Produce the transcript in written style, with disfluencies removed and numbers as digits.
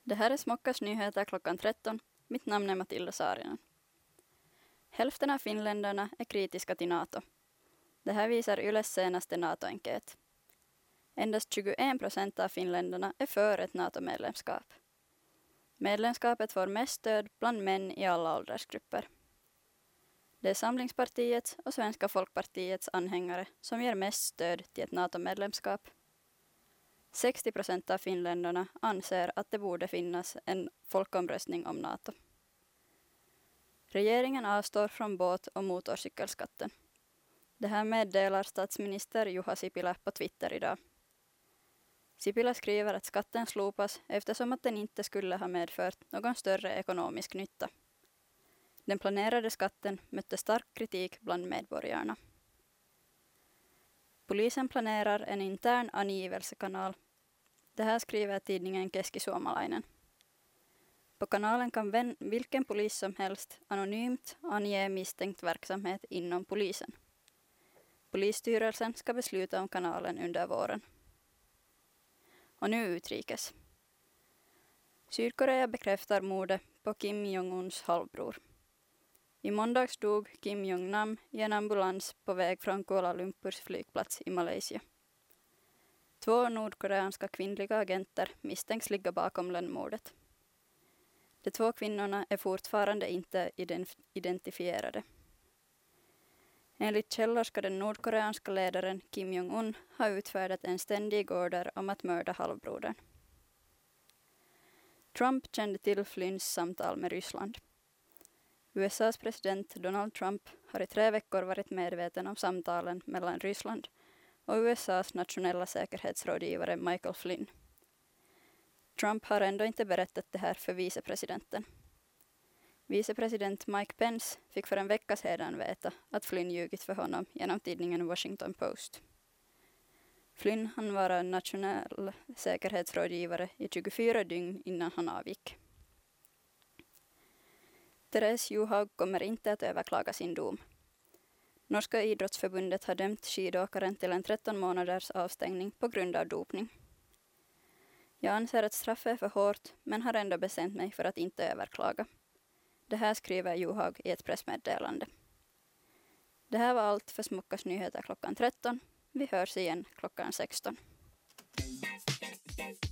Det här är Smockas nyheter klockan 13. Mitt namn är Matilda Saarinen. Hälften av finländarna är kritiska till NATO. Det här visar Yles senaste NATO-enkät. Endast 21% av finländarna är för ett NATO-medlemskap. Medlemskapet får mest stöd bland män i alla åldersgrupper. Det är Samlingspartiets och Svenska folkpartiets anhängare som ger mest stöd till ett NATO-medlemskap. 60% av finländarna anser att det borde finnas en folkomröstning om NATO. Regeringen avstår från båt- och motorcykelskatten. Det här meddelar statsminister Juha Sipilä på Twitter idag. Sipilä skriver att skatten slopas eftersom att den inte skulle ha medfört någon större ekonomisk nytta. Den planerade skatten mötte stark kritik bland medborgarna. Polisen planerar en intern angivelsekanal. Det här skriver tidningen Keski-Suomalainen. På kanalen kan vilken polis som helst anonymt ange misstänkt verksamhet inom polisen. Polisstyrelsen ska besluta om kanalen under våren. Och nu utrikes. Sydkorea bekräftar mordet på Kim Jong-uns halvbror. I måndags dog Kim Jong-nam i en ambulans på väg från Kuala Lumpurs flygplats i Malaysia. 2 nordkoreanska kvinnliga agenter misstänks ligga bakom lönnmordet. De 2 kvinnorna är fortfarande inte identifierade. Enligt källor ska den nordkoreanska ledaren Kim Jong-un ha utfärdat en ständig order om att mörda halvbrodern. Trump kände till Flynns samtal med Ryssland. USAs president Donald Trump har i 3 veckor varit medveten om samtalen mellan Ryssland och USAs nationella säkerhetsrådgivare Michael Flynn. Trump har ändå inte berättat det här för vicepresidenten. Vicepresident Mike Pence fick för en vecka sedan veta att Flynn ljugit för honom genom tidningen Washington Post. Flynn hann vara nationell säkerhetsrådgivare i 24 dygn innan han avgick. Therese Johaug kommer inte att överklaga sin dom. Norska idrottsförbundet har dömt skidåkaren till en 13 månaders avstängning på grund av dopning. Jag anser att straffet är för hårt men har ändå bestämt mig för att inte överklaga. Det här skriver Johaug i ett pressmeddelande. Det här var allt för Smockas nyheter klockan 13. Vi hörs igen klockan 16.